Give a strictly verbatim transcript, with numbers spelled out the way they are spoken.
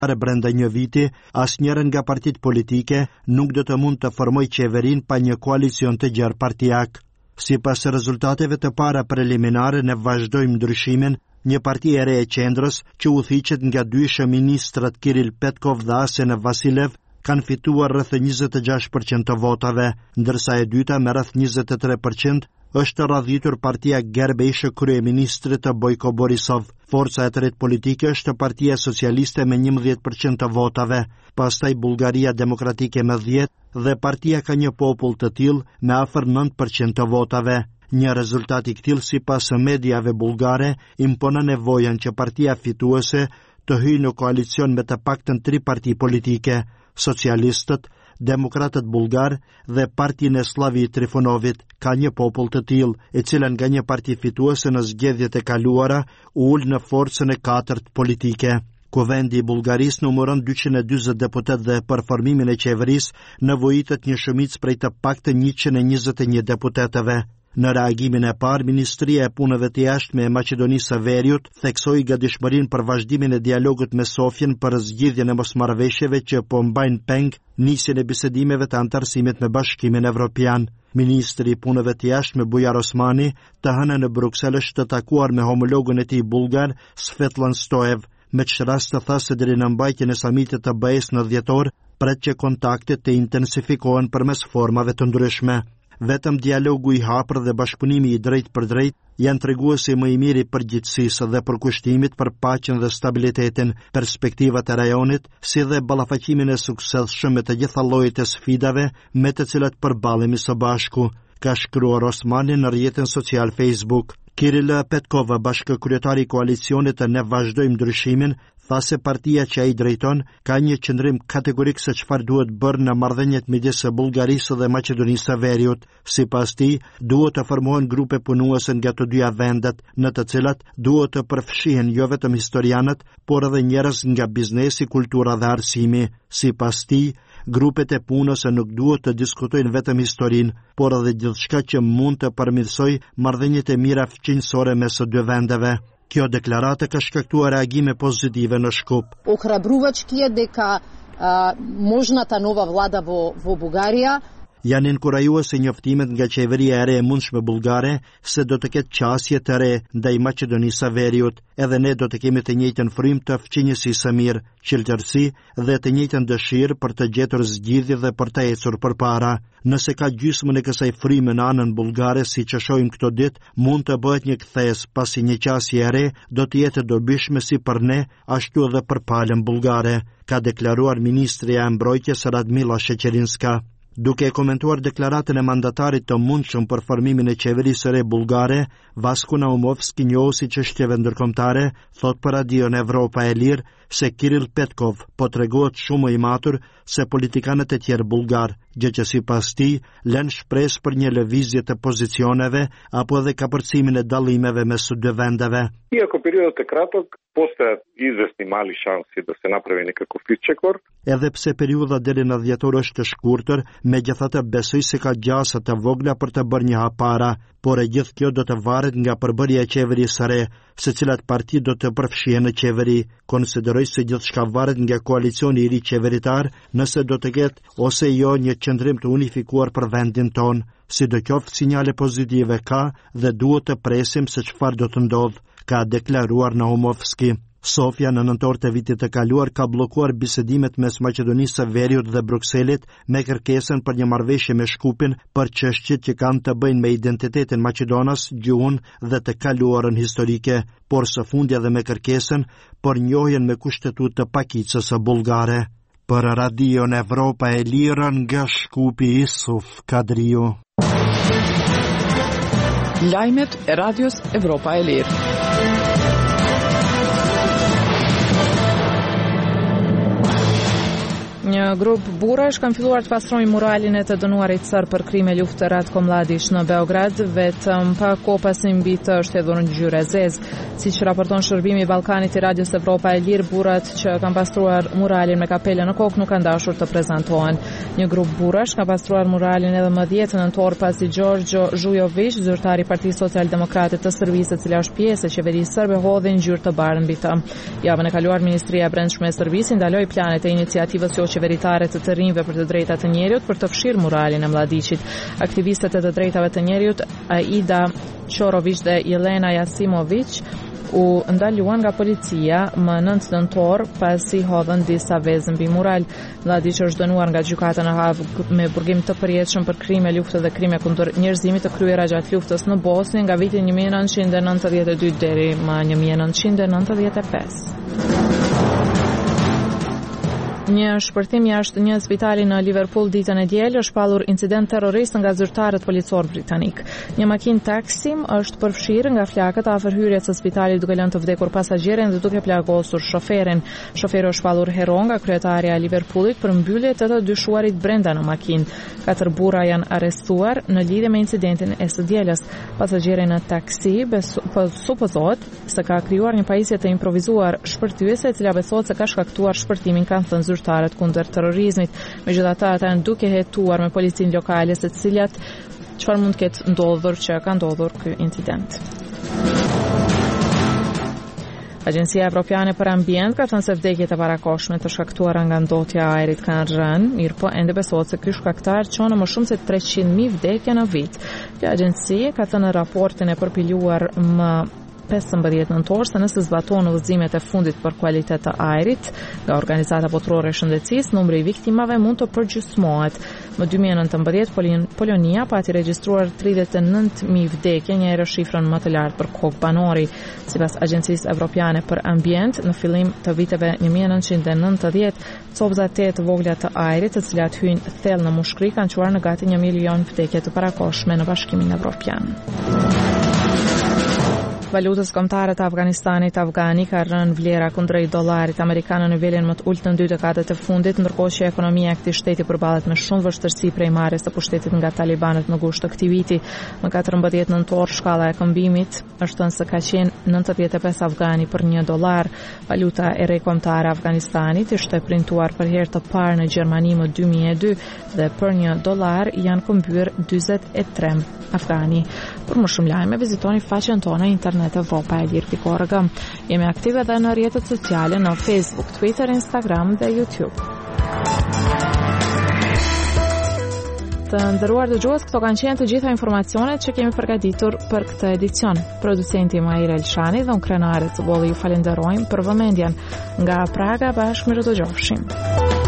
brenda një viti, asnjëra nga partitë politike nuk do të mund të formojë qeverinë pa një koalicion të gjerë partijak. Sipas rezultateve të para preliminare, ne vazhdojmë ndryshimin, një parti e re e qendrës që udhëhiqet nga dy ministrat Kiril Petkov dhe Arsen Vasilev kanë fituar rreth njëzet e gjashtë përqind të votave, ndërsa e dyta me rreth njëzet e tre përqind është radhitur partia Gerbejshë kryeministrit të Bojko Borisov. Forca e tretë politike është partia socialiste me njëmbëdhjetë përqind të votave, pastaj Bullgaria Demokratike me dhjetë dhe partia Ka një popull të tillë me afër nëntë përqind të votave. Një rezultat i këtill sipas mediave bullgare imponon nevojën që partia fituese të hyjë në koalicion me të paktën tri parti politike, socialistët, demokratët bullgar dhe partinë e Slavi Trifunovit, Ka një popull të tillë, e cila nga një parti fituese në zgjedhjet e kaluara u ul në forcën e katërt politike. Kuvendi i Bullgarisë numëron dyqind e dyzet deputet dhe për formimin e qeverisë nevojitet një shumicë prej të paktën njëqind e njëzet e një deputetëve. Në reagimin e parë, Ministria e Punëve të Jashtme e Maqedonisë së Veriut theksoi gatishmërinë për vazhdimin e dialogut me Sofjen për zgjidhjen e mosmarrëveshjeve që po mbajnë peng nisjen e bisedimeve të antarësimit me Bashkimin Evropian. Ministri i Punëve të Jashtme Bujar Osmani të hënën në Bruksel është të takuar me homologun e tij bullgar Svetlan Stoev, me që rast të tha se deri në mbajtjen e samitit të B E-s në dhjetor, pret që kontaktet të intensifikohen përmes formave të ndryshme. Vetëm dialogu i hapër dhe bashkëpunimi i drejt për drejt janë treguesi më i miri përgjithësisë dhe përkushtimit për paqen dhe stabilitetin, perspektivat e rajonit, si dhe ballafaqimin e suksesshëm me të gjitha llojet e sfidave me të cilat përballemi së bashku, ka shkruar Osmani në rrjetin social Facebook. Kiril Petkov, bashkëkryetari i koalicionit të Ne vazhdojmë ndryshimin, tha se partia që ai drejton ka një qëndrim kategorik se çfarë duhet bërë në marrëdhëniet midis Bullgarisë dhe Maqedonisë së Veriut. Sipas tij, duhet të formohen grupe punuese nga të dyja vendet, në të cilat duhet të përfshihen jo vetëm historianët, por edhe njerëz nga biznesi, kultura dhe arsimi. Sipas tij, grupet e punës nuk duhet të diskutojnë vetëm historinë, por edhe gjithçka që mund të përmirësojë marrëdhëniet e mira fqinjësore mes së dy vendeve. Kjo deklarate ka shkaktuar reagime pozitive në Shkup. Охрабрувачки е дека можната нова влада во во Бугарија janë inkurajuese njoftimet nga qeveria e re e mundshme bullgare se do të ketë qasje të re ndaj Maqedonisë së Veriut, edhe ne do të kemi të njëjtën frymë të fqinjësisë së mirë, qeltërsi dhe të njëjtën dëshirë për të gjetur zgjidhje dhe për të ecur përpara. Nëse ka gjysmën e kësaj fryme në anën bullgare, siç e shohim këto ditë, mund të bëhet një kthes, pasi një qasje e re do të jetë dobishme si për ne, ashtu edhe për palën bullgare, ka deklaruar ministri e mbrojtjes Radmila Sheqerinska. Duke komentuar deklaratën e mandatarit të mundshëm për formimin e qeverisë së re bullgare, Vasko Naumovski, njohuesi çështjeve ndërkombëtare, thot për Radion Evropa e Lirë se Kiril Petkov po tregohet shumë i matur se politikanët e tjerë bullgar, gjë që sipas tij lën shpresë për një lëvizje të pozicioneve apo edhe kapërcimin e dallimeve mes së dy vendeve. Иако периодот е краток, постојат известни мали шанси да се направи некаков исчекор. Edhe pse periudha deri në dhjetor është e shkurtër, megjithatë besoj se ka gjasa të vogla për të bërë një hap para, por e gjithë kjo do të varet nga përbërja e qeverisë së re, se cilat parti do të përfshihen në qeveri. Konsideroj se gjithçka varet nga koalicioni i ri qeveritar, nëse do të ketë ose jo një qëndrim të unifikuar për vendin ton. Sidoqoftë, sinjale pozitive ka dhe duhet të presim se çfarë do të ndodhë, ka deklaruar Naumovski. Sofja në nëntor të vitit të kaluar ka blokuar bisedimet mes Maqedonisë së Veriut dhe Brukselit me kërkesën për një marrëveshje me Shkupin për çështjet që kanë të bëjnë me identitetin maqedonas, gjuhën dhe të kaluarën historike, por së fundi edhe me kërkesën për njohjen me kushtetut të pakicës së bullgare. Për Radion Evropa e Lirë nga Shkupi, Isuf Kadriu. Lajmet e Radios Evropa e Lirë. Një Një grup burrash kanë filluar të pastrojnë muralin e të dënuarit sër për krime lufte Ratko Mladić në Beograd, vetëm pa kohë pasi mbi të shtedhur ngjyrë zezë. Siç raporton shërbimi i Ballkanit i Radios Evropa e Lirë, burrat që kanë pastruar muralin me kapele në kokë nuk kanë dashur të prezantohen. Një grup burrash ka pastruar muralin edhe më dhjetë nëntor pasi Gjorgjo Zhujović, zyrtari i Partisë Socialdemokrate të Serbisë, e cila është pjesë e qeverisë serbe, hodhi ngjyrë të bardhë mbi të. Javën e kaluar Ministria e Brendshme e Serbisë ndaloi planet e iniciativës qeveritare të të rinjve për të drejtat të njerëzit për të fshirë muralin e Mladićit. Aktivistët e të drejtave të njerëzit Aida Çorović dhe Jelena Jasimović u ndaluan nga policia më nëntë nëntor pasi hodhën disa vezë mbi mural. Mladić është dënuar nga gjykata në Havg me burgim të përjetshëm për krime lufte dhe krime kundër njerëzimit të kryera gjatë luftës në Bosnjë nga viti një mijë e nëntëqind e nëntëdhjetë e dy deri më një mijë e nëntëqind e nëntëdhjetë e pesë. Një shpërthim jashtë një spitali në Liverpool ditën e diel është shpallur incident terrorist nga zyrtarët policor britanik. Një makinë taksi është përfshirë nga flakët afër hyrjes së spitalit duke lënë të vdekur pasagjerin dhe duke plagosur shoferin. Shoferi është shpallur hero nga kryetarja e Liverpoolit për mbyllje të të dyshuarit brenda në makinë. Katër burra janë arrestuar në lidhje me incidentin e së dielës. Pasagjeri në taksi besu, supozohet se ka krijuar një pajisje të improvizuar shpërthyese e cila besohet se ka shkaktuar shpërtimin, kanë thënë zyrtarët kundër terrorizmit. Megjithatë, ata janë duke hetuar me policinë lokale se cilat çfarë mund të ketë ndodhur që ka ndodhur ky incident. Agjencia Evropiane për Ambient ka thënë se vdekjet e parakoshme të shkaktuara nga ndotja e ajrit kanë rënë, mirëpo ende besohet se ky shkaktar çon në më shumë se treqind mijë vdekje në vit. Kjo agjenci ka thënë në raportin e përpiluar më pesëmbëdhjetë nëntor se nëse zbatohen udhëzimet e fundit për kualitet të ajrit nga Organizata Botërore e Shëndetësisë, numri i viktimave mund të përgjysmohet. Në dy mijë e nëntëmbëdhjetë Polonia pati regjistruar tridhjetë e nëntë mijë vdekje, njëherë shifrën më të lartë për kokë banori. Sipas Agjencisë Evropiane për Ambient, në fillim të viteve një mijë e nëntëqind e nëntëdhjetë, copëza të vogla të ajrit, të cilat hyjnë thellë në mushkëri, kanë çuar në gati një milion vdekje të parakoshme në Bashkimin Evropian. Valutës kombëtare të Afganistanit afgani ka rënë vlera kundrejt dollarit amerikan në nivelin më të ulët në dy dekadet e fundit, ndërkohë që ekonomia e këtij shteti përballet me shumë vështirësi prej marrjes së pushtetit nga talibanët në gusht të këtij viti. Më katërmbëdhjetë nëntor shkalla e këmbimit është thënë se ka qenë nëntëdhjetë e pesë afgani për një dollar. Valuta e re kombëtare e Afganistanit ishte printuar për herë të parë në Gjermani më dy mijë e dy dhe për një dollar janë këmbyer dyzet e tre afgani. Për më shumë lajme vizitoni faqen tonë internet Evropa e Lirë pikë org. Jemi aktive edhe në rrjetet sociale në Facebook, Twitter, Instagram dhe YouTube. Të nderuar dëgjues, këto kanë qenë të gjitha informacionet që kemi përgatitur për këtë edicion. Producenti Maira Elshani dhe unë Krenare Cubolli ju falenderojmë për vëmendjen. Nga Praga bashkë mirë dëgjofshim.